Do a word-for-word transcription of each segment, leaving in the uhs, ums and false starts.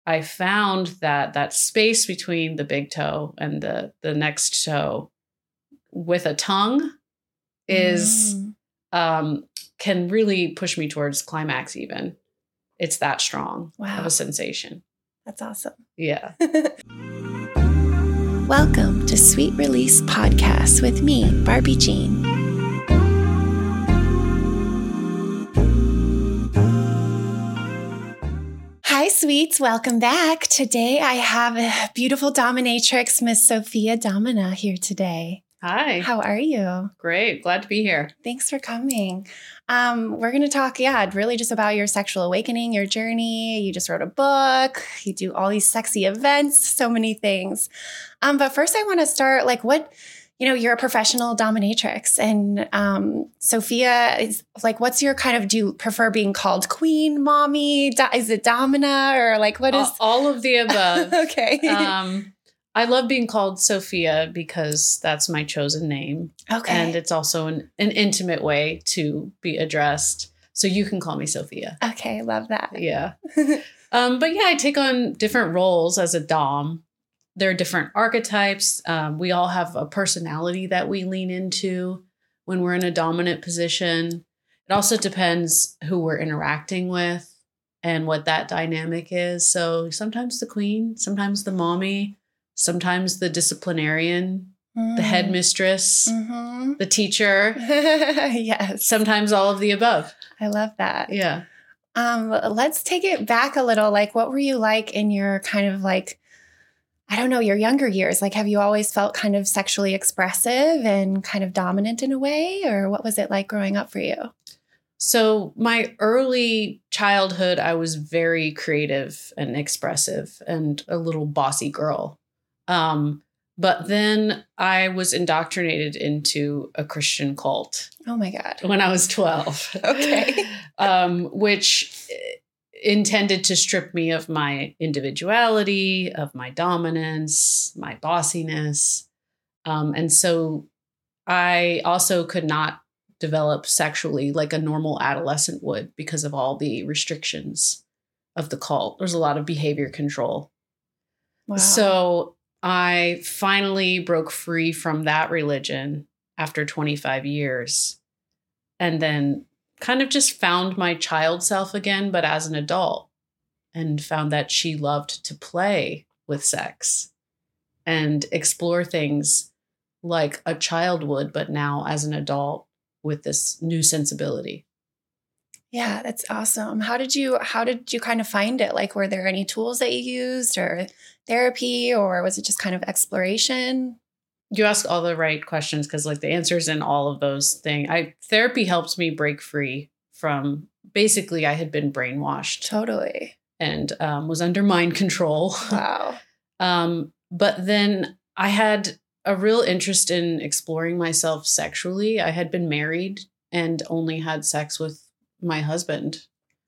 I found that that space between the big toe and the, the next toe with a tongue is, mm. um, can really push me towards climax even. It's that strong wow. of a sensation. That's awesome. Yeah. Welcome to Sweet Release Podcast with me, Barbie Jean. Hi, sweets. Welcome back. Today I have a beautiful dominatrix, Miss Sophia Domina, here today. Hi. How are you? Great. Glad to be here. Thanks for coming. Um, we're going to talk, yeah, really just about your sexual awakening, your journey. You just wrote a book. You do all these sexy events, so many things. Um, but first I want to start, like, what, you know, you're a professional dominatrix. And um, Sophia is like, what's your kind of, do you prefer being called queen, mommy? Do, is it domina or like, what is? All, all of the above. Okay. Um, I love being called Sophia because that's my chosen name. Okay. And it's also an, an intimate way to be addressed. So you can call me Sophia. Okay. Love that. Yeah. um, but yeah, I take on different roles as a dom. There are different archetypes. Um, we all have a personality that we lean into when we're in a dominant position. It also depends who we're interacting with and what that dynamic is. So sometimes the queen, sometimes the mommy, sometimes the disciplinarian, mm. the headmistress, mm-hmm. the teacher. Yes. Sometimes all of the above. I love that. Yeah. Um, let's take it back a little. Like, what were you like in your kind of like, I don't know, your younger years? Like, have you always felt kind of sexually expressive and kind of dominant in a way? Or what was it like growing up for you? So my early childhood, I was very creative and expressive and a little bossy girl. Um, but then I was indoctrinated into a Christian cult. Oh my God. When I was twelve. Okay. um, which intended to strip me of my individuality, of my dominance, my bossiness. Um, and so I also could not develop sexually like a normal adolescent would because of all the restrictions of the cult. There's a lot of behavior control. Wow. So I finally broke free from that religion after twenty-five years and then kind of just found my child self again, but as an adult, and found that she loved to play with sex and explore things like a child would, but now as an adult with this new sensibility. Yeah, that's awesome. How did you, how did you kind of find it? Like, were there any tools that you used or therapy, or was it just kind of exploration? You ask all the right questions because like the answers in all of those things. I therapy helped me break free from basically I had been brainwashed. Totally. And um, was under mind control. Wow. um, but then I had a real interest in exploring myself sexually. I had been married and only had sex with my husband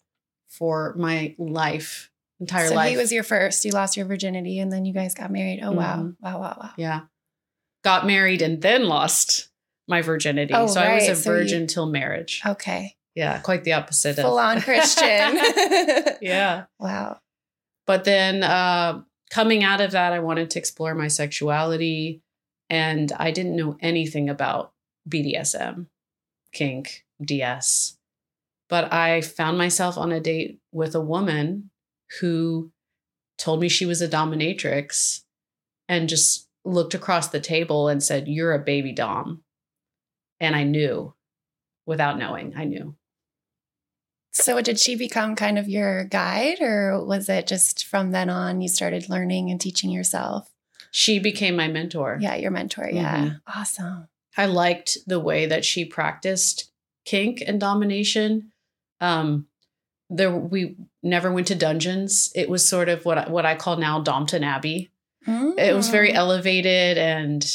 for my life, entire so life. So he was your first. You lost your virginity and then you guys got married. Oh, mm-hmm. wow. Wow, wow, wow. Yeah. Got married and then lost my virginity. Oh, so right. I was a so virgin you... till marriage. Okay. Yeah, quite the opposite. Full of... on Christian. Yeah. Wow. But then uh, coming out of that, I wanted to explore my sexuality. And I didn't know anything about B D S M, kink, D S. But I found myself on a date with a woman who told me she was a dominatrix and just looked across the table and said, "You're a baby dom." And I knew, without knowing, I knew. So did she become kind of your guide, or was it just from then on you started learning and teaching yourself? She became my mentor. Yeah, your mentor. Yeah. Mm-hmm. Awesome. I liked the way that she practiced kink and domination. Um, there, we never went to dungeons. It was sort of what I, what I call now Dompton Abbey. Mm. It was very elevated and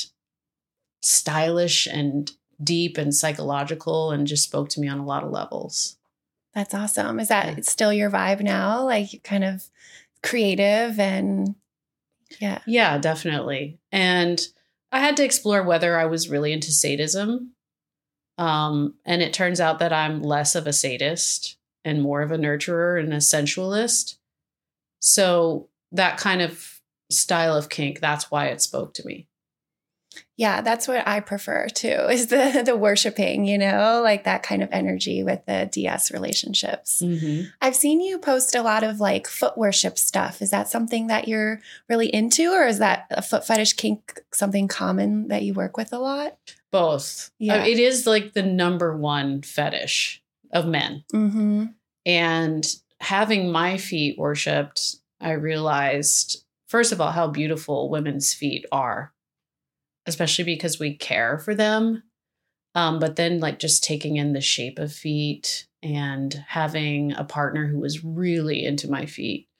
stylish and deep and psychological and just spoke to me on a lot of levels. That's awesome. Is that yeah. still your vibe now? Like kind of creative and yeah. Yeah, definitely. And I had to explore whether I was really into sadism. Um, and it turns out that I'm less of a sadist and more of a nurturer and a sensualist. So that kind of style of kink, that's why it spoke to me. Yeah, that's what I prefer too, is the the worshiping, you know, like that kind of energy with the D S relationships. Mm-hmm. I've seen you post a lot of like foot worship stuff. Is that something that you're really into, or is that a foot fetish kink something common that you work with a lot? Both. Yeah. Uh, it is like the number one fetish of men. Mm-hmm. And having my feet worshipped, I realized, first of all, how beautiful women's feet are, especially because we care for them. Um, but then like just taking in the shape of feet and having a partner who was really into my feet.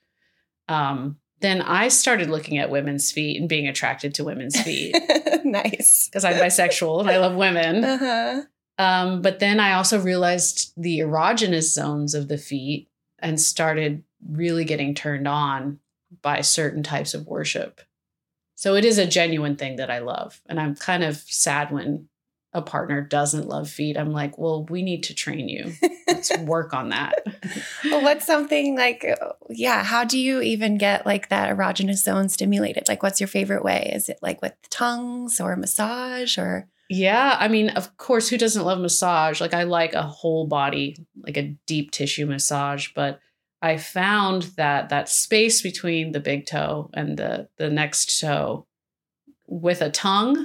Um, then I started looking at women's feet and being attracted to women's feet. Nice. Because I'm bisexual and I love women. Uh-huh. Um, but then I also realized the erogenous zones of the feet and started really getting turned on by certain types of worship. So it is a genuine thing that I love. And I'm kind of sad when a partner doesn't love feet. I'm like, well, we need to train you. Let's work on that. Well, what's something like, yeah, how do you even get like that erogenous zone stimulated? Like, what's your favorite way? Is it like with tongues or massage or? Yeah. I mean, of course, who doesn't love massage? Like I like a whole body, like a deep tissue massage, but I found that that space between the big toe and the, the next toe with a tongue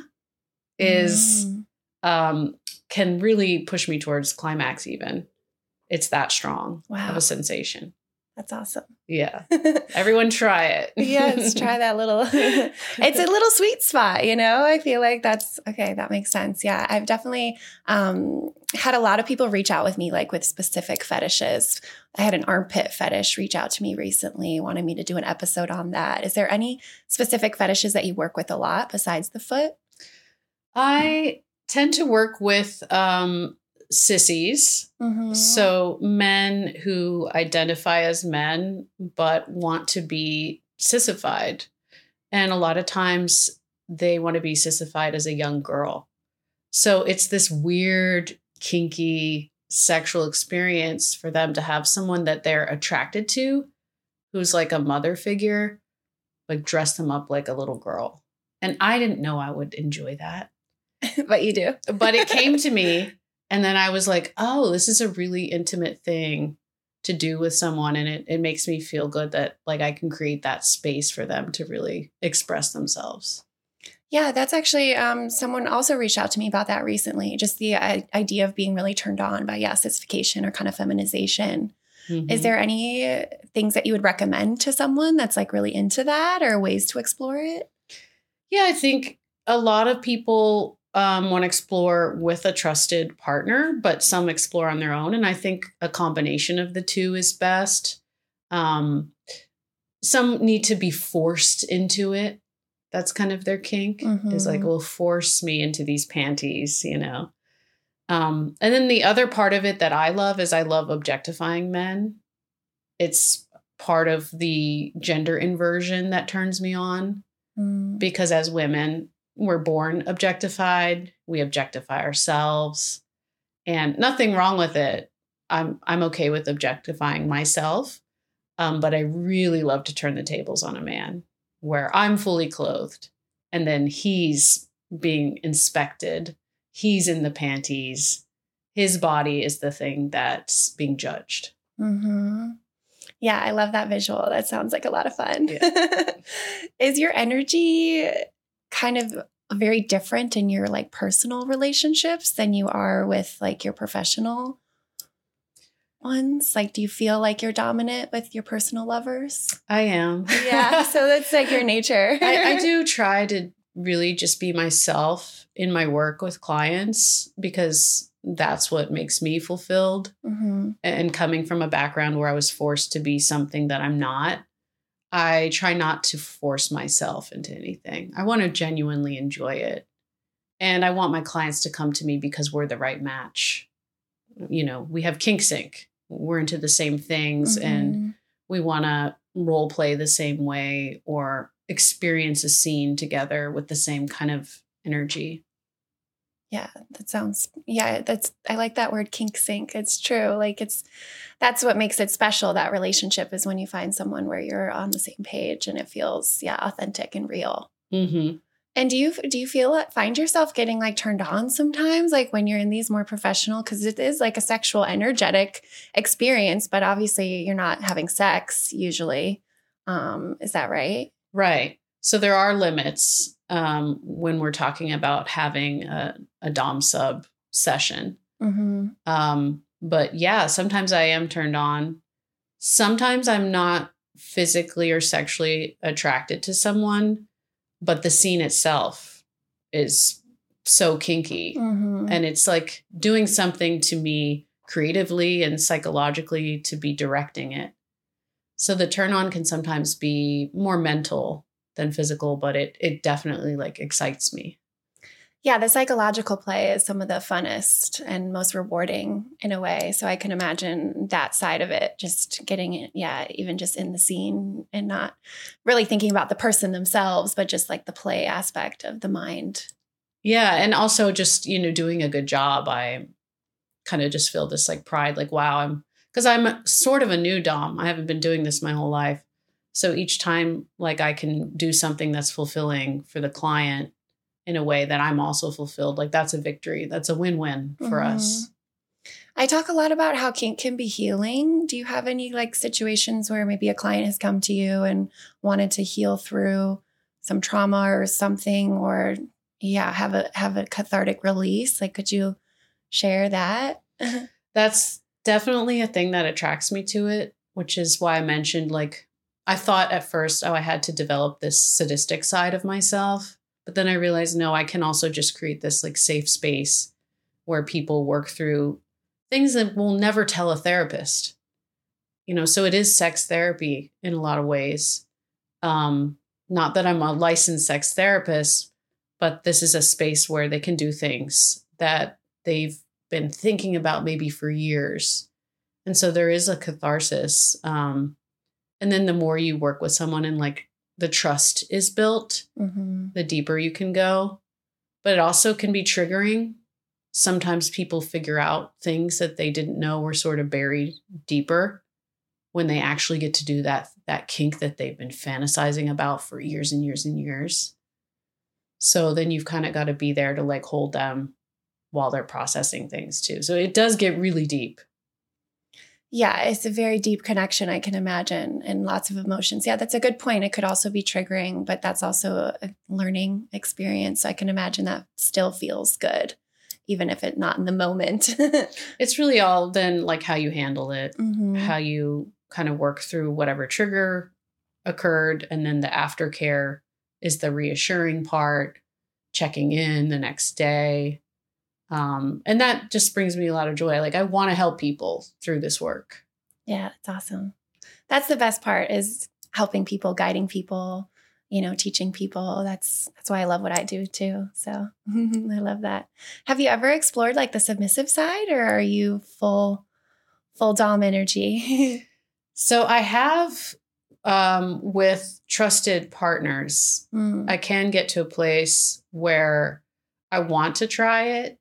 is, Mm. um, can really push me towards climax even. It's that strong Wow. of a sensation. That's awesome. Yeah. Everyone try it. Yes, try that little, it's a little sweet spot, you know? I feel like that's, okay, that makes sense. Yeah, I've definitely um, had a lot of people reach out with me like with specific fetishes. I had an armpit fetish reach out to me recently, wanted me to do an episode on that. Is there any specific fetishes that you work with a lot besides the foot? I tend to work with um, sissies. Mm-hmm. So men who identify as men, but want to be sissified. And a lot of times they want to be sissified as a young girl. So it's this weird, kinky sexual experience for them to have someone that they're attracted to, who's like a mother figure, like dress them up like a little girl. And I didn't know I would enjoy that. But you do. But it came to me. And then I was like, oh, this is a really intimate thing to do with someone. And it, it makes me feel good that like I can create that space for them to really express themselves. Yeah, that's actually, um, someone also reached out to me about that recently. Just the uh, idea of being really turned on by, yeah, sissification or kind of feminization. Mm-hmm. Is there any things that you would recommend to someone that's like really into that or ways to explore it? Yeah, I think a lot of people um, want to explore with a trusted partner, but some explore on their own. And I think a combination of the two is best. Um, some need to be forced into it. That's kind of their kink, mm-hmm. is like, well, force me into these panties, you know? Um, and then the other part of it that I love is I love objectifying men. It's part of the gender inversion that turns me on. Mm. Because as women, we're born objectified. We objectify ourselves. And nothing wrong with it. I'm I'm okay with objectifying myself. Um, but I really love to turn the tables on a man where I'm fully clothed and then he's being inspected. He's in the panties. His body is the thing that's being judged. Mm-hmm. Yeah, I love that visual. That sounds like a lot of fun. Yeah. Is your energy kind of very different in your like personal relationships than you are with like your professional ones? Like, do you feel like you're dominant with your personal lovers? I am. Yeah. So that's like your nature. I, I do try to really just be myself in my work with clients because that's what makes me fulfilled. Mm-hmm. And coming from a background where I was forced to be something that I'm not, I try not to force myself into anything. I want to genuinely enjoy it. And I want my clients to come to me because we're the right match. You know, we have kink sync. We're into the same things mm-hmm. and we want to role play the same way or experience a scene together with the same kind of energy. Yeah, that sounds, yeah, that's, I like that word kink sync. It's true. Like it's, that's what makes it special. That relationship is when you find someone where you're on the same page and it feels, yeah, authentic and real. Mm-hmm. And do you, do you feel it, find yourself getting like turned on sometimes, like when you're in these more professional, cause it is like a sexual energetic experience, but obviously you're not having sex usually. Um, is that right? Right. So there are limits um, when we're talking about having a, a dom sub session. Mm-hmm. Um, but yeah, sometimes I am turned on. Sometimes I'm not physically or sexually attracted to someone, but the scene itself is so kinky. Mm-hmm. And it's like doing something to me creatively and psychologically to be directing it. So the turn on can sometimes be more mental than physical, but it it definitely like excites me. Yeah, the psychological play is some of the funnest and most rewarding in a way. So I can imagine that side of it, just getting it, yeah, even just in the scene and not really thinking about the person themselves, but just like the play aspect of the mind. Yeah, and also just, you know, doing a good job. I kind of just feel this like pride, like, wow, I'm, because I'm sort of a new dom. I haven't been doing this my whole life. So each time, like, I can do something that's fulfilling for the client in a way that I'm also fulfilled, like, that's a victory. That's a win-win for mm-hmm. us. I talk a lot about how kink can be healing. Do you have any, like, situations where maybe a client has come to you and wanted to heal through some trauma or something, or, yeah, have a have a cathartic release? Like, could you share that? That's definitely a thing that attracts me to it, which is why I mentioned, like, I thought at first, oh, I had to develop this sadistic side of myself. But then I realized, no, I can also just create this like safe space where people work through things that will never tell a therapist. You know, so it is sex therapy in a lot of ways. Um, not that I'm a licensed sex therapist, but this is a space where they can do things that they've been thinking about maybe for years. And so there is a catharsis. Um, And then the more you work with someone and like the trust is built, mm-hmm. the deeper you can go. But it also can be triggering. Sometimes people figure out things that they didn't know were sort of buried deeper when they actually get to do that, that kink that they've been fantasizing about for years and years and years. So then you've kind of got to be there to like hold them while they're processing things too. So it does get really deep. Yeah, it's a very deep connection, I can imagine, and lots of emotions. Yeah, that's a good point. It could also be triggering, but that's also a learning experience. So I can imagine that still feels good, even if it's not in the moment. It's really all then like how you handle it, mm-hmm. how you kind of work through whatever trigger occurred. And then the aftercare is the reassuring part, checking in the next day. Um, and that just brings me a lot of joy. Like I want to help people through this work. Yeah, that's awesome. That's the best part, is helping people, guiding people, you know, teaching people. That's, that's why I love what I do too. So I love that. Have you ever explored like the submissive side, or are you full, full dom energy? So I have, um, with trusted partners, mm. I can get to a place where I want to try it.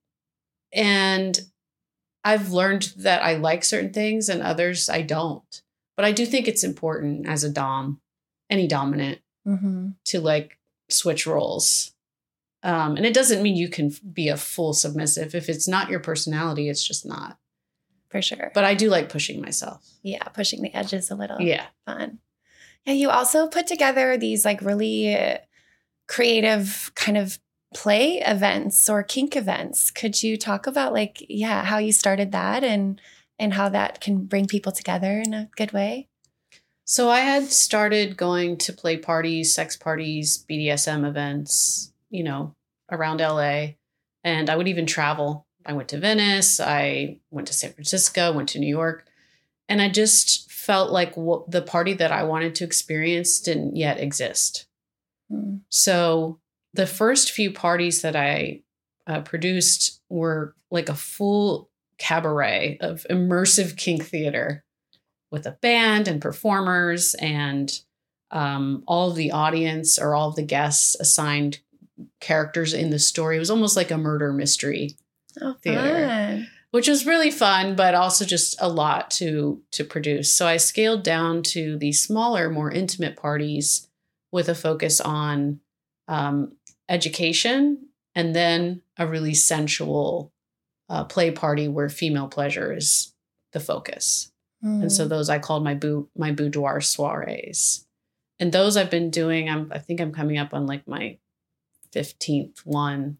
And I've learned that I like certain things and others I don't. But I do think it's important as a dom, any dominant, mm-hmm. to like switch roles. Um, and it doesn't mean you can be a full submissive. If it's not your personality, it's just not. For sure. But I do like pushing myself. Yeah, pushing the edges a little. Yeah. Fun. Yeah, you also put together these like really creative kind of play events or kink events. Could you talk about like, yeah, how you started that and and how that can bring people together in a good way? So I had started going to play parties, sex parties, B D S M events, you know, around L A. And I would even travel. I went to Venice. I went to San Francisco, went to New York. And I just felt like what, the party that I wanted to experience didn't yet exist. Hmm. So the first few parties that I uh, produced were like a full cabaret of immersive kink theater with a band and performers, and um, all of the audience or all of the guests assigned characters in the story. It was almost like a murder mystery Oh, theater, fun. which was really fun, but also just a lot to to produce. So I scaled down to these smaller, more intimate parties with a focus on um, education, and then a really sensual uh, play party where female pleasure is the focus. Mm. And so those I called my bou- my boudoir soirees. And those I've been doing, I'm, I think I'm coming up on like my fifteenth one.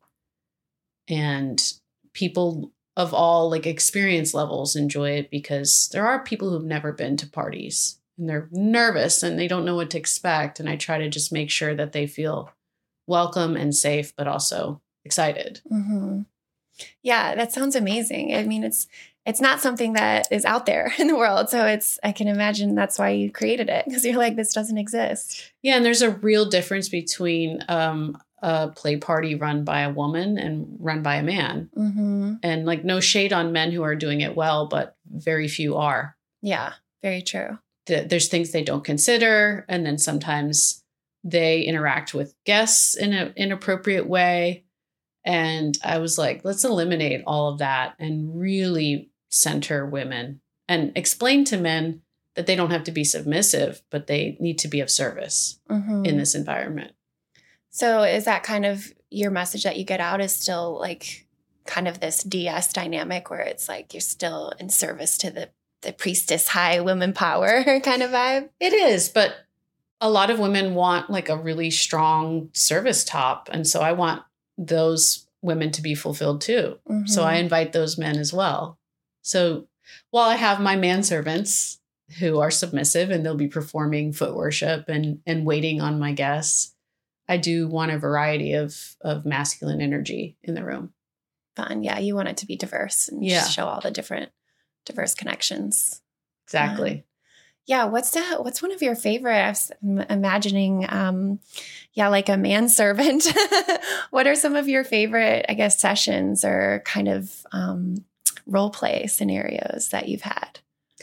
And people of all like experience levels enjoy it, because there are people who've never been to parties and they're nervous and they don't know what to expect. And I try to just make sure that they feel welcome and safe, but also excited. Mm-hmm. Yeah, that sounds amazing. I mean, it's it's not something that is out there in the world. So it's, I can imagine that's why you created it, because you're like, this doesn't exist. Yeah. And there's a real difference between um, a play party run by a woman and run by a man. Mm-hmm. And like, no shade on men who are doing it well, but very few are. Yeah, very true. The, there's things they don't consider. And then sometimes they interact with guests in an inappropriate way. And I was like, let's eliminate all of that and really center women and explain to men that they don't have to be submissive, but they need to be of service Mm-hmm. in this environment. So is that kind of your message that you get out, is still like kind of this D S dynamic where it's like you're still in service to the, the priestess high women power kind of vibe? It is, but a lot of women want like a really strong service top. And so I want those women to be fulfilled too. Mm-hmm. So I invite those men as well. So while I have my manservants who are submissive and they'll be performing foot worship and, and waiting on my guests, I do want a variety of, of masculine energy in the room. Fun. Yeah, you want it to be diverse and Yeah. show all the different diverse connections. Exactly. Yeah, what's the what's one of your favorite? I was imagining, um, yeah, like a manservant. What are some of your favorite, I guess, sessions or kind of um, role play scenarios that you've had?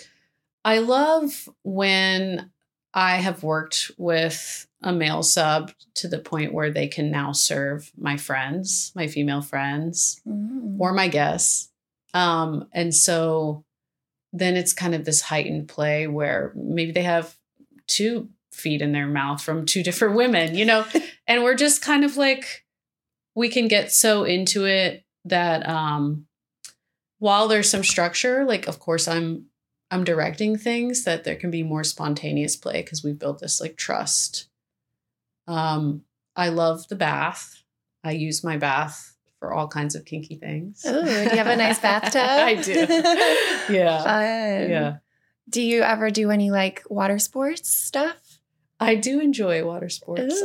I love when I have worked with a male sub to the point where they can now serve my friends, my female friends, Mm. or my guests. Um, and so then it's kind of this heightened play where maybe they have two feet in their mouth from two different women, you know, and we're just kind of like, we can get so into it that um, while there's some structure, like, of course, I'm I'm directing things, that there can be more spontaneous play because we've built this like trust. Um, I love the bath. I use my bath for all kinds of kinky things. Oh, do you have a nice bathtub? I do. Yeah. Fun. Yeah. Do you ever do any like water sports stuff? I do enjoy water sports. Ooh,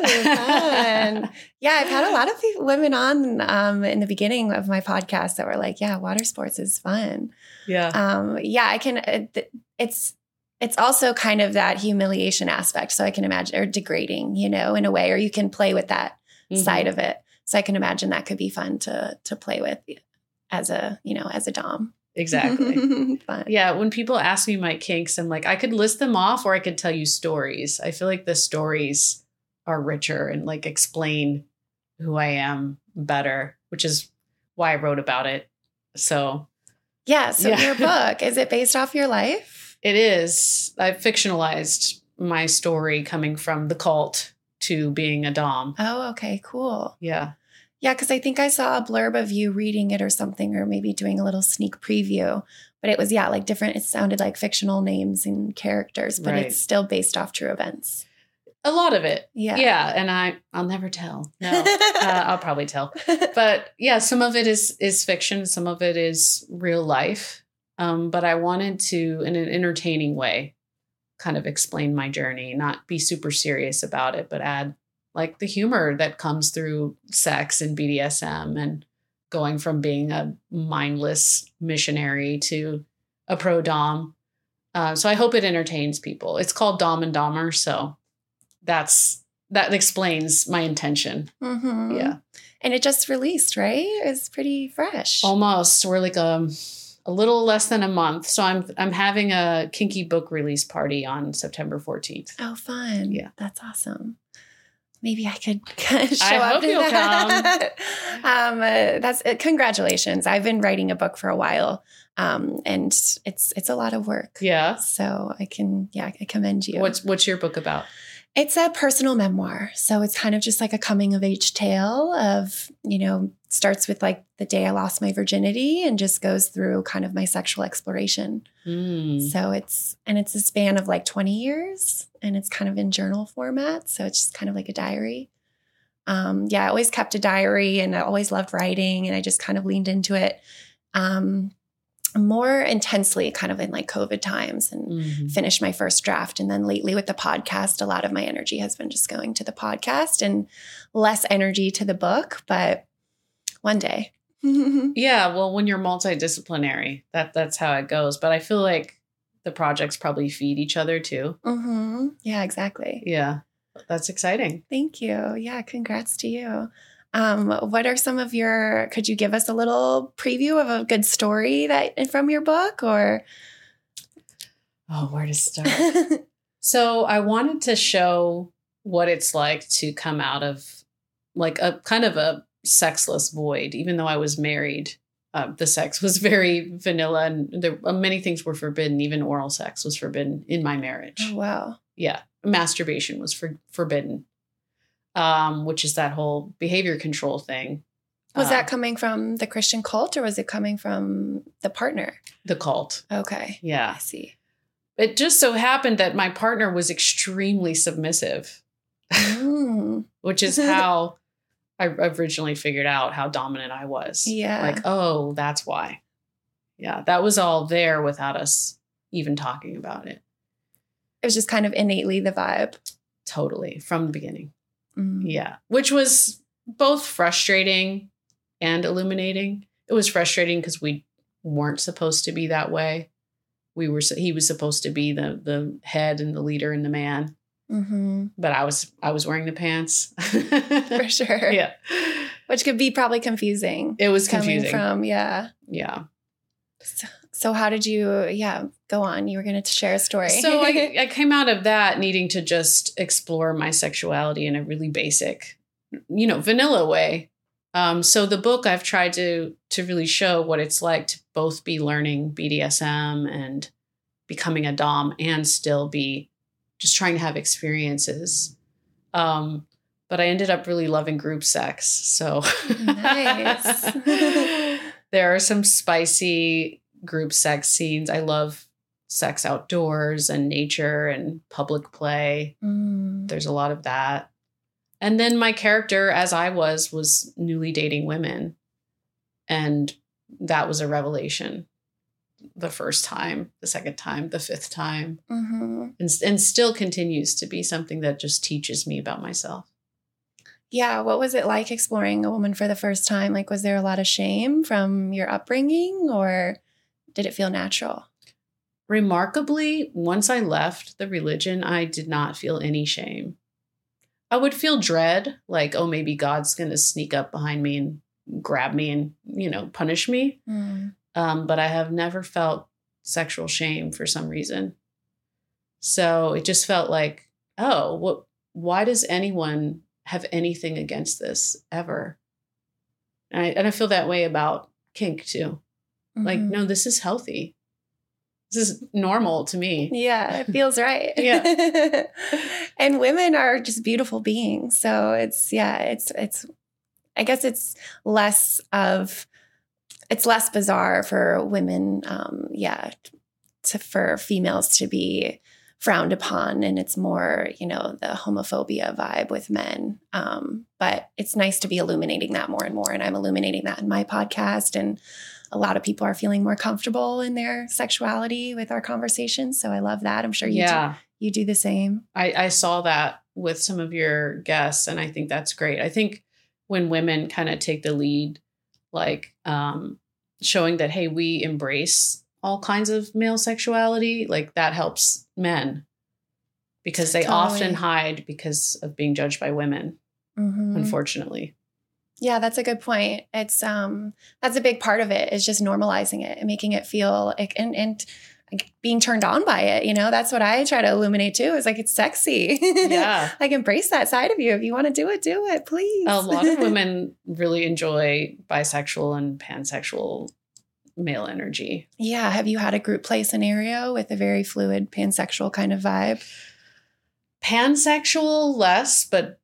fun. Yeah, I've had a lot of people, women on um, in the beginning of my podcast that were like, yeah, water sports is fun. Yeah. Um, yeah, I can, it, it's, it's also kind of that humiliation aspect. So I can imagine, or degrading, you know, in a way, or you can play with that Mm-hmm. side of it. So I can imagine that could be fun to, to play with as a, you know, as a dom. Exactly. Fun. Yeah. When people ask me my kinks, I'm like, I could list them off or I could tell you stories. I feel like the stories are richer and like explain who I am better, which is why I wrote about it. So Yeah. So Yeah. your book, is it based off your life? it is. I've fictionalized my story coming from the cult to being a dom. Oh, okay, cool. Yeah. Yeah, because I think I saw a blurb of you reading it or something, or maybe doing a little sneak preview. But it was, yeah, like different. It sounded like fictional names and characters, but Right. it's still based off true events. A lot of it. Yeah. Yeah. And I, I'll never tell. No, uh, I'll probably tell. But yeah, some of it is is fiction. Some of it is real life. Um, but I wanted to, in an entertaining way, kind of explain my journey, not be super serious about it, but add like the humor that comes through sex and B D S M and going from being a mindless missionary to a pro dom. Uh, so I hope it entertains people. It's called Dom and Dahmer, so that's that explains my intention. Mm-hmm. Yeah, And it just released, right? It's pretty fresh. almost. We're like a a little less than a month, so I'm I'm having a kinky book release party on September fourteenth. Oh, fun. Yeah. That's awesome. maybe I could show I up hope to you'll that. um, uh, that's uh, congratulations. I've been writing a book for a while, um, and it's it's a lot of work. Yeah. So I can, yeah, I commend you. What's what's your book about? It's a personal memoir. So it's kind of just like a coming of age tale of, you know, starts with like the day I lost my virginity and just goes through kind of my sexual exploration. Mm. So it's, and it's a span of like twenty years and it's kind of in journal format. So it's just kind of like a diary. Um, yeah, I always kept a diary and I always loved writing and I just kind of leaned into it. Um, more intensely kind of in like COVID times and Mm-hmm. finished my first draft. And then lately with the podcast, a lot of my energy has been just going to the podcast and less energy to the book, but one day. Yeah. Well, when you're multidisciplinary, that that's how it goes. But I feel like the projects probably feed each other too. Mm-hmm. Yeah, exactly. Yeah. That's exciting. Thank you. Yeah. Congrats to you. Um, what are some of your, could you give us a little preview of a good story that from your book or? Oh, where to start? So I wanted to show what it's like to come out of like a kind of a sexless void, even though I was married. Uh, the sex was very vanilla and there uh, many things were forbidden. Even oral sex was forbidden in my marriage. Oh, wow. Yeah. Masturbation was for, forbidden. Um, which is that whole behavior control thing. Was uh, that coming from the Christian cult or was it coming from the partner? The cult. Okay. Yeah. I see. It just so happened that my partner was extremely submissive, Mm. which is how I originally figured out how dominant I was. Yeah. Like, oh, that's why. Yeah. That was all there without us even talking about it. It was just kind of innately the vibe. Totally. From the beginning. Mm. Yeah. Which was both frustrating and illuminating. It was frustrating because we weren't supposed to be that way. We were, he was supposed to be the the head and the leader and the man. Mm-hmm. But I was, I was wearing the pants. For sure. Yeah. Which could be probably confusing. It was coming confusing. from, yeah. Yeah. So, so how did you, yeah, go on. You were going to share a story. So I, I came out of that needing to just explore my sexuality in a really basic, you know, vanilla way. Um, so the book I've tried to to really show what it's like to both be learning B D S M and becoming a dom and still be just trying to have experiences. Um, but I ended up really loving group sex. So Nice. There are some spicy group sex scenes. I love sex outdoors and nature and public play. Mm. There's a lot of that. And then my character, as I was, was newly dating women. And that was a revelation. The first time, the second time, the fifth time. Mm-hmm. And, and still continues to be something that just teaches me about myself. Yeah. What was it like exploring a woman for the first time? Like, was there a lot of shame from your upbringing or did it feel natural? Remarkably, once I left the religion, I did not feel any shame. I would feel dread, like, oh, maybe God's going to sneak up behind me and grab me and, you know, punish me. Mm. Um, but I have never felt sexual shame for some reason. So it just felt like, oh, what? Why does anyone have anything against this ever? And I, and I feel that way about kink too. Mm-hmm. Like, no, this is healthy. This is normal to me. Yeah, it feels right. Yeah. And women are just beautiful beings. So it's, yeah, it's, it's, I guess it's less of, it's less bizarre for women, um, yeah, to, for females to be frowned upon. And it's more, you know, the homophobia vibe with men. Um, but it's nice to be illuminating that more and more. And I'm illuminating that in my podcast. And a lot of people are feeling more comfortable in their sexuality with our conversations. So I love that. I'm sure you, yeah. do, you do the same. I, I saw that with some of your guests, and I think that's great. I think when women kind of take the lead, like um, showing that, hey, we embrace all kinds of male sexuality, like that helps men because they Totally. often hide because of being judged by women, Mm-hmm. unfortunately. Yeah, that's a good point. It's um that's a big part of it is just normalizing it and making it feel like, and and like being turned on by it. You know, that's what I try to illuminate too. Is like, it's sexy. Yeah. Like embrace that side of you. If you want to do it, do it, please. A lot of women really enjoy bisexual and pansexual male energy. Yeah. Have you had a group play scenario with a very fluid pansexual kind of vibe? Pansexual less, but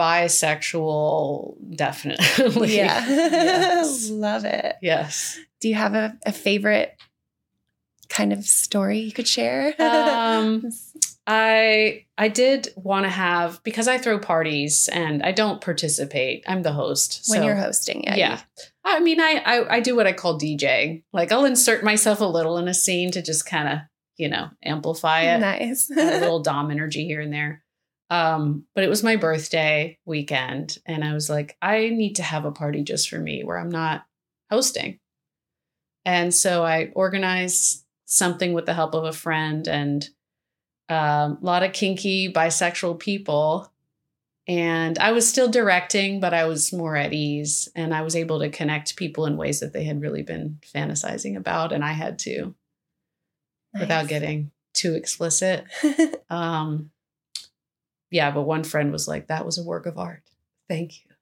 bisexual definitely. Yeah. Yes. Love it. Yes. Do you have a, a favorite kind of story you could share? um, I I did want to have, because I throw parties and I don't participate. I'm the host. When so, you're hosting, yeah. Yeah. I mean, I, I I do what I call DJing. Like I'll insert myself a little in a scene to just kind of, you know, amplify it. Nice. Add a little dom energy here and there. Um, but it was my birthday weekend and I was like, I need to have a party just for me where I'm not hosting. And so I organized something with the help of a friend and um, a lot of kinky bisexual people. And I was still directing, but I was more at ease and I was able to connect people in ways that they had really been fantasizing about. And I had to, nice. Without getting too explicit. um, yeah, but one friend was like, that was a work of art. Thank you.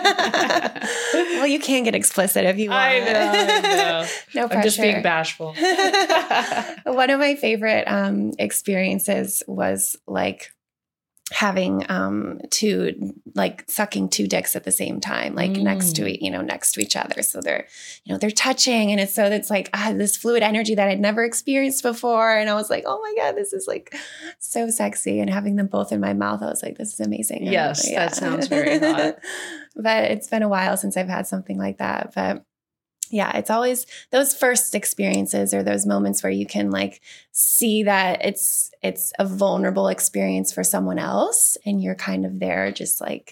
Well, you can get explicit if you want. I know, I know. No pressure. I'm just being bashful. One of my favorite um, experiences was like having um two like sucking two dicks at the same time, like mm. next to e- you know next to each other, so they're you know they're touching and it's so it's like ah, this fluid energy that I'd never experienced before, and I was like, oh my god, this is like so sexy, and having them both in my mouth, I was like, this is amazing. Yes, yeah. That sounds very hot. But it's been a while since I've had something like that, but yeah, it's always those first experiences or those moments where you can like see that it's it's a vulnerable experience for someone else and you're kind of there just like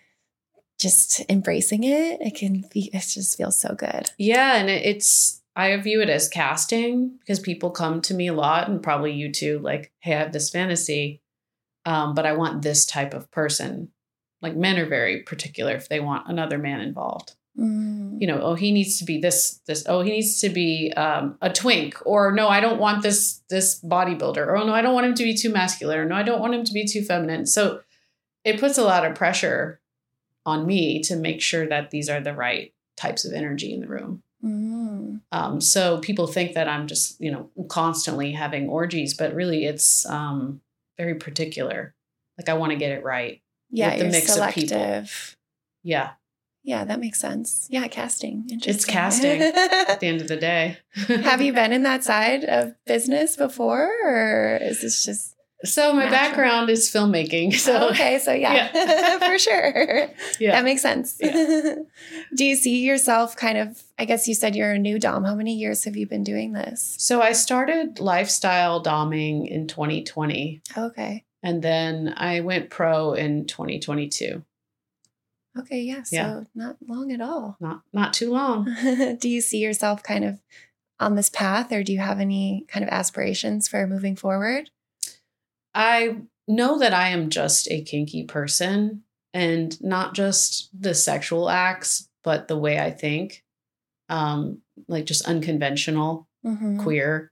just embracing it. It can be, it just feels so good. Yeah. And it, it's, I view it as casting because people come to me a lot and probably you too, like, hey, I have this fantasy, um, but I want this type of person. Like men are very particular if they want another man involved. Mm. You know, oh, he needs to be this, this, oh, he needs to be um, a twink, or no, I don't want this, this bodybuilder, or oh, no, I don't want him to be too masculine, or no, I don't want him to be too feminine. So it puts a lot of pressure on me to make sure that these are the right types of energy in the room. Mm. Um, so people think that I'm just, you know, constantly having orgies, but really it's um, very particular. Like I want to get it right. Yeah, with the you're mix selective. Of people. Yeah. Yeah, that makes sense. Yeah, casting. It's casting at the end of the day. Have you been in that side of business before, or is this just... So my natural? Background is filmmaking. So oh, okay, so yeah, yeah. For sure. Yeah. That makes sense. Yeah. Do you see yourself kind of, I guess you said you're a new dom. How many years have you been doing this? So I started lifestyle doming in twenty twenty. Okay. And then I went pro in twenty twenty-two. Okay, yeah, so yeah. Not long at all. Not not too long. Do you see yourself kind of on this path, or do you have any kind of aspirations for moving forward? I know that I am just a kinky person, and not just the sexual acts, but the way I think, um, like just unconventional, mm-hmm. queer.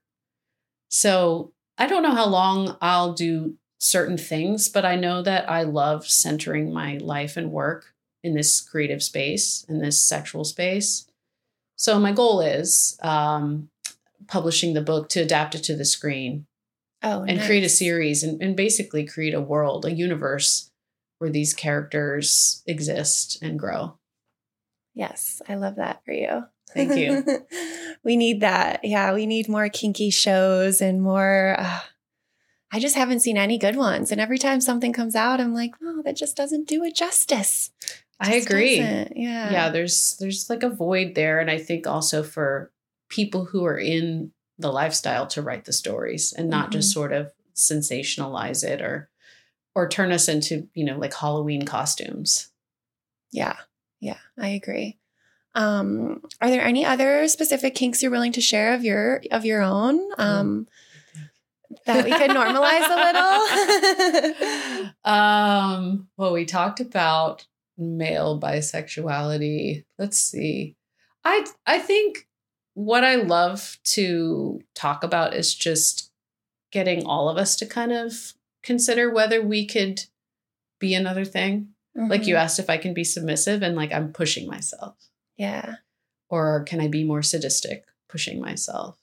So I don't know how long I'll do certain things, but I know that I love centering my life and work in this creative space, in this sexual space. So my goal is um, publishing the book to adapt it to the screen. Oh, and nice. Create a series and, and basically create a world, a universe where these characters exist and grow. Yes, I love that for you. Thank you. We need that. Yeah, we need more kinky shows and more... Uh, I just haven't seen any good ones. And every time something comes out, I'm like, oh, that just doesn't do it justice. I agree. Doesn't. Yeah. Yeah, there's there's like a void there. And I think also for people who are in the lifestyle to write the stories and not mm-hmm. just sort of sensationalize it or or turn us into, you know, like Halloween costumes. Yeah. Yeah, I agree. Um, are there any other specific kinks you're willing to share of your of your own? Um, mm. That we could normalize a little? um, well, we talked about male bisexuality. Let's see. I I think what I love to talk about is just getting all of us to kind of consider whether we could be another thing. Mm-hmm. Like you asked if I can be submissive, and like I'm pushing myself. Yeah. Or can I be more sadistic, pushing myself?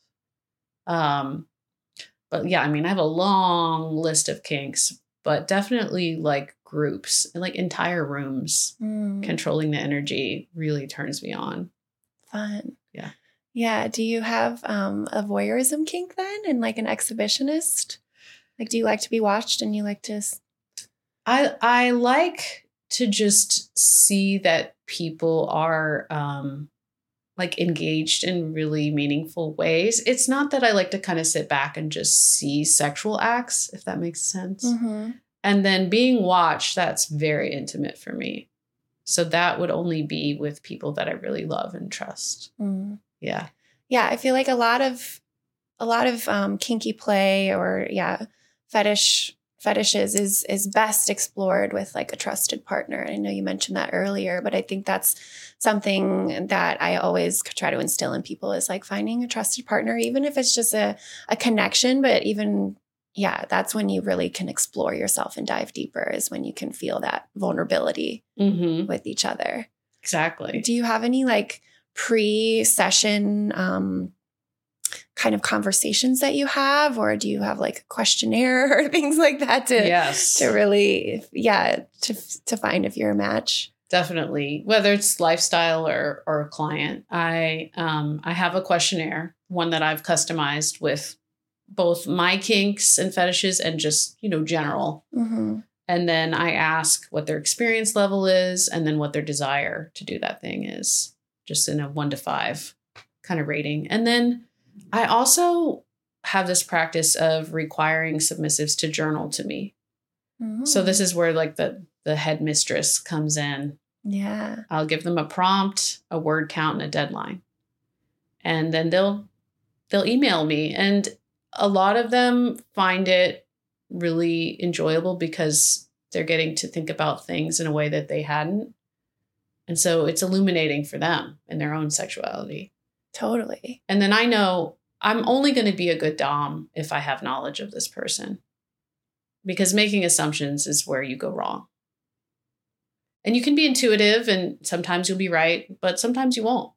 Um, but yeah, I mean, I have a long list of kinks, but definitely like groups and like entire rooms, mm. controlling the energy really turns me on. Fun. Yeah. Yeah. Do you have um, a voyeurism kink then, and like an exhibitionist? Like, do you like to be watched and you like to? I I like to just see that people are um, like engaged in really meaningful ways. It's not that I like to kind of sit back and just see sexual acts, if that makes sense. Mm-hmm. And then being watched, that's very intimate for me. So that would only be with people that I really love and trust. Mm. Yeah. Yeah. I feel like a lot of, a lot of um, kinky play or yeah, fetish fetishes is, is best explored with like a trusted partner. I know you mentioned that earlier, but I think that's something that I always try to instill in people is like finding a trusted partner, even if it's just a, a connection, but even, yeah, that's when you really can explore yourself and dive deeper is when you can feel that vulnerability mm-hmm. with each other. Exactly. Do you have any like pre-session um, kind of conversations that you have, or do you have like a questionnaire or things like that to, yes. to really, yeah, to, to find if you're a match? Definitely. Whether it's lifestyle or, or a client, I, um, I have a questionnaire, one that I've customized with both my kinks and fetishes and just, you know, general. Mm-hmm. And then I ask what their experience level is and then what their desire to do that thing is, just in a one to five kind of rating. And then I also have this practice of requiring submissives to journal to me. Mm-hmm. So this is where like the, the head mistress comes in. Yeah. I'll give them a prompt, a word count, and a deadline. And then they'll they'll email me. And a lot of them find it really enjoyable because they're getting to think about things in a way that they hadn't. And so it's illuminating for them in their own sexuality. Totally. And then I know I'm only going to be a good dom if I have knowledge of this person, because making assumptions is where you go wrong. And you can be intuitive and sometimes you'll be right, but sometimes you won't.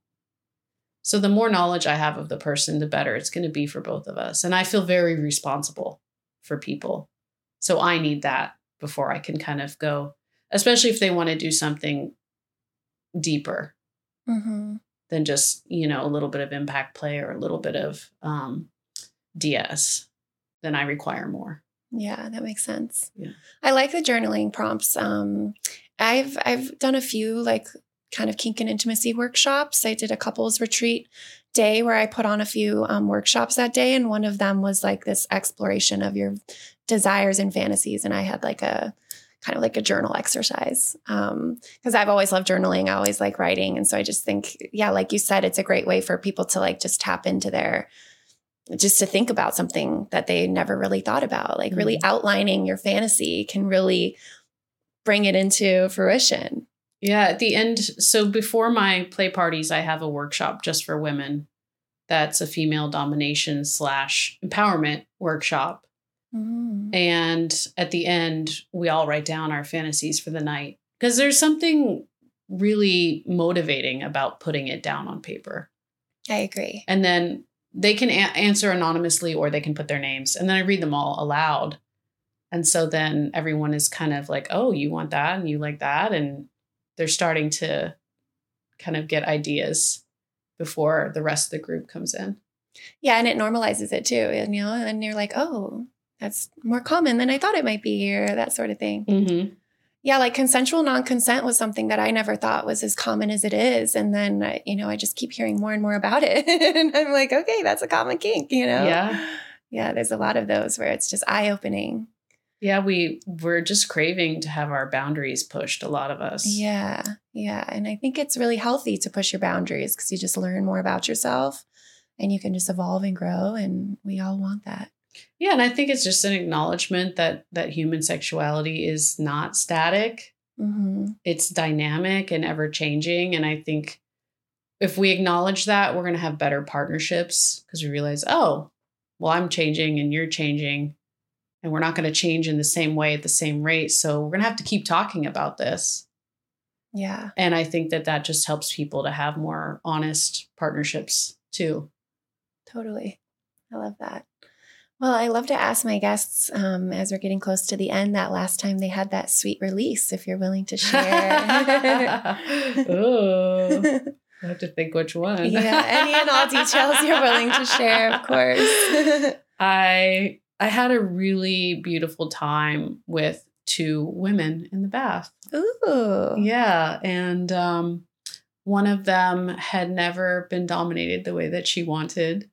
So the more knowledge I have of the person, the better it's going to be for both of us. And I feel very responsible for people. So I need that before I can kind of go, especially if they want to do something deeper mm-hmm. than just, you know, a little bit of impact play or a little bit of um, D S, then I require more. Yeah, that makes sense. Yeah. I like the journaling prompts. Um, I've I've done a few like kind of kink and intimacy workshops. I did a couples retreat day where I put on a few um, workshops that day. And one of them was like this exploration of your desires and fantasies. And I had like a kind of like a journal exercise um, because I've always loved journaling. I always like writing. And so I just think, yeah, like you said, it's a great way for people to like just tap into their, just to think about something that they never really thought about. Like mm-hmm. really outlining your fantasy can really bring it into fruition. Yeah, at the end, so before my play parties, I have a workshop just for women. That's a female domination slash empowerment workshop. Mm. And at the end, we all write down our fantasies for the night. Because there's something really motivating about putting it down on paper. I agree. And then they can a- answer anonymously or they can put their names. And then I read them all aloud. And so then everyone is kind of like, oh, you want that and you like that. And they're starting to kind of get ideas before the rest of the group comes in. Yeah. And it normalizes it too. And, you know, and you're like, oh, that's more common than I thought it might be, or that sort of thing. Mm-hmm. Yeah. Like consensual non-consent was something that I never thought was as common as it is. And then, I, you know, I just keep hearing more and more about it. And I'm like, okay, that's a common kink, you know? Yeah. Yeah. There's a lot of those where it's just eye-opening. Yeah, we, we're just craving to have our boundaries pushed, a lot of us. Yeah, yeah. And I think it's really healthy to push your boundaries because you just learn more about yourself and you can just evolve and grow, and we all want that. Yeah, and I think it's just an acknowledgement that that human sexuality is not static. Mm-hmm. It's dynamic and ever-changing, and I think if we acknowledge that, we're going to have better partnerships because we realize, oh, well, I'm changing and you're changing and we're not going to change in the same way at the same rate. So we're going to have to keep talking about this. Yeah. And I think that that just helps people to have more honest partnerships too. Totally. I love that. Well, I love to ask my guests um, as we're getting close to the end, that last time they had that sweet release, if you're willing to share. Oh, I have to think which one. Yeah, any and all details you're willing to share, of course. I I had a really beautiful time with two women in the bath. Ooh. Yeah, and um, one of them had never been dominated the way that she wanted,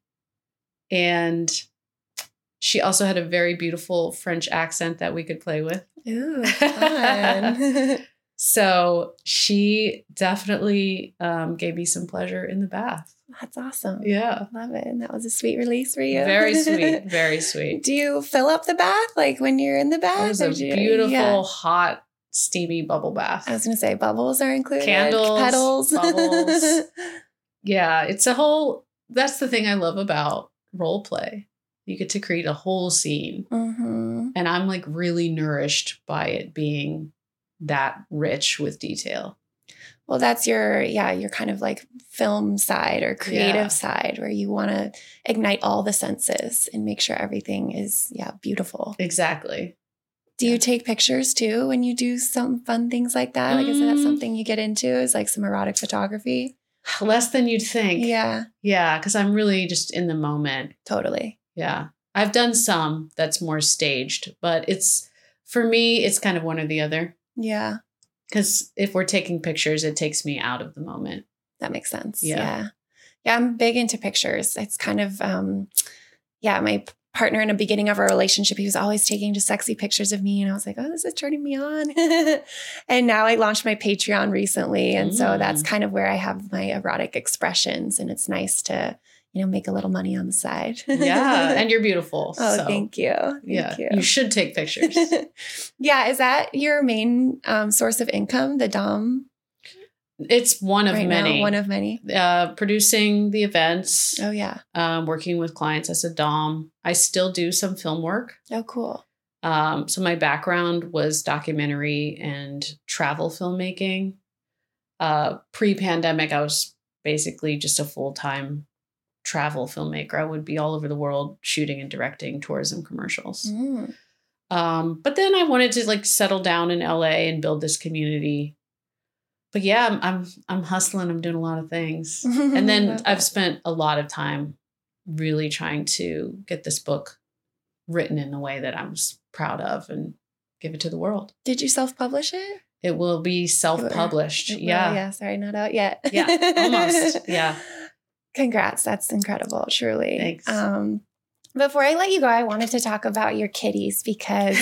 and she also had a very beautiful French accent that we could play with. Ooh, fun. So she definitely um, gave me some pleasure in the bath. That's awesome. Yeah. Love it. And that was a sweet release for you. Very sweet. Very sweet. Do you fill up the bath like when you're in the bath? It was a you, beautiful, yeah. hot, steamy bubble bath. I was going to say bubbles are included. Candles, petals, bubbles. Yeah. It's a whole, that's the thing I love about role play. You get to create a whole scene. Mm-hmm. And I'm like really nourished by it being that rich with detail. Well, that's your, yeah, your kind of like film side or creative Yeah. side where you want to ignite all the senses and make sure everything is, yeah, beautiful. Exactly. Do Yeah. you take pictures too when you do some fun things like that? Like, is that Mm. something you get into? Is like some erotic photography? Less than you'd think. Yeah, Yeah. Because I'm really just in the moment. totally. Yeah. I've done some that's more staged, but it's, for me, it's kind of one or the other. Yeah, Because if we're taking pictures, it takes me out of the moment. that makes sense. Yeah. Yeah. Yeah, I'm big into pictures. It's kind of, um, yeah, my p- partner in the beginning of our relationship, he was always taking just sexy pictures of me. And I was like, oh, this is turning me on. And now I launched my Patreon recently. And so that's Mm. kind of where I have my erotic expressions. And it's nice to, you know, make a little money on the side. Yeah. And you're beautiful. Oh, so, thank you. Thank yeah. you. You should take pictures. Yeah. Is that your main um, source of income, the Dom? It's one of right many. now? One of many. uh, producing the events, Oh, yeah. um, working with clients as a dom. I still do some film work. Oh, cool. Um, so my background was documentary and travel filmmaking. Uh, pre-pandemic, I was basically just a full-time travel filmmaker. I would be all over the world shooting and directing tourism commercials. Mm. Um, but then I wanted to like settle down in L A and build this community. But yeah, I'm I'm, I'm hustling. I'm doing a lot of things. And then Love I've that. spent a lot of time really trying to get this book written in a way that I'm s- proud of and give it to the world. Did you self-publish it? It will be self-published. It will, Yeah. yeah. Sorry, not out yet. Yeah, almost. Yeah. Congrats. That's incredible. Truly. Thanks. Um, before I let you go, I wanted to talk about your kitties because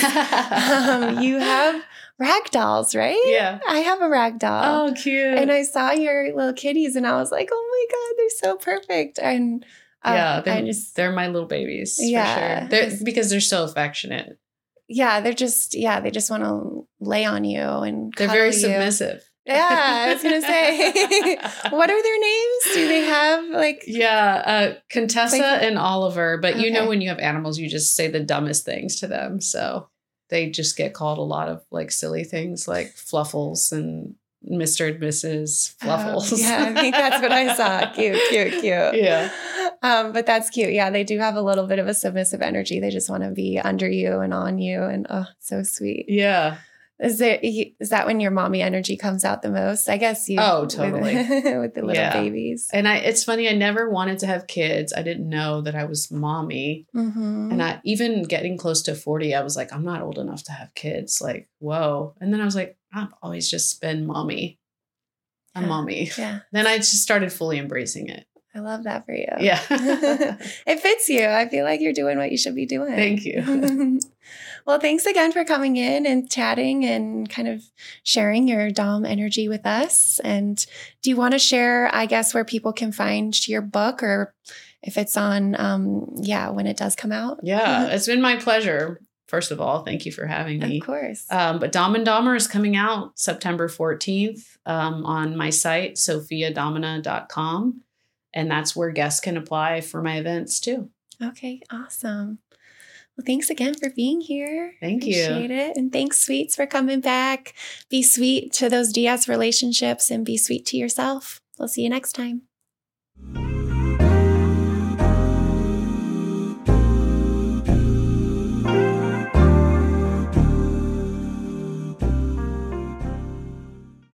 um, you have rag dolls, right? Yeah. I have a rag doll. Oh, cute. And I saw your little kitties and I was like, oh my God, they're so perfect. And uh, yeah, they're, I just, they're my little babies. Yeah. For sure. They're, because they're so affectionate. yeah, they're just, yeah, they just want to lay on you and They're cuddle very you. submissive. Yeah, I was going to say, what are their names? Do they have like, Yeah, uh, Contessa Like- and Oliver. But you know, Okay. when you have animals, you just say the dumbest things to them. So they just get called a lot of like silly things like Fluffles and Mister and Missus Fluffles. Oh, yeah, I think that's what I saw. Cute, cute, cute. Yeah. Um, but that's cute. Yeah, they do have a little bit of a submissive energy. They just want to be under you and on you. And oh, so sweet. Yeah. Is there is that when your mommy energy comes out the most? I guess you. Oh, totally. With, with the little Yeah. babies. And I, it's funny, I never wanted to have kids. I didn't know that I was mommy. Mm-hmm. And I, even getting close to forty, I was like, I'm not old enough to have kids. Like, whoa. And then I was like, I've always just been mommy. I'm Yeah. mommy. Yeah, Then I just started fully embracing it. I love that for you. Yeah. It fits you. I feel like you're doing what you should be doing. Thank you. Well, thanks again for coming in and chatting and kind of sharing your Dom energy with us. And do you want to share, I guess, where people can find your book or if it's on, um, yeah, when it does come out? Yeah, it's been my pleasure. first of all, thank you for having me. Of course. Um, but Dom and Dahmer is coming out September fourteenth um, on my site, sophia domina dot com. And that's where guests can apply for my events too. Okay, awesome. Well, thanks again for being here. Thank you. Appreciate it. And thanks, Sweets, for coming back. Be sweet to those D S relationships and be sweet to yourself. We'll see you next time.